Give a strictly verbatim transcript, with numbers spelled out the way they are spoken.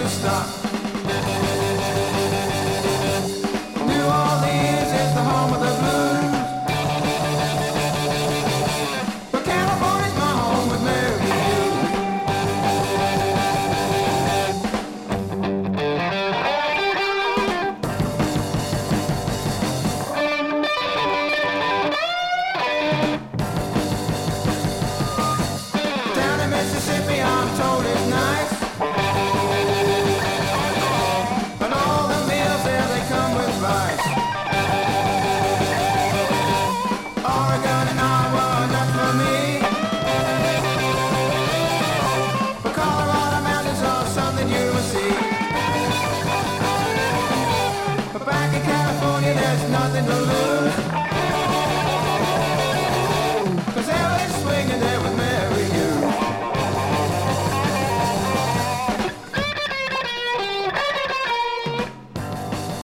stop. New Orleans is the home of the blues, but California's my home with Mary Lou. Down in Mississippi I'm totally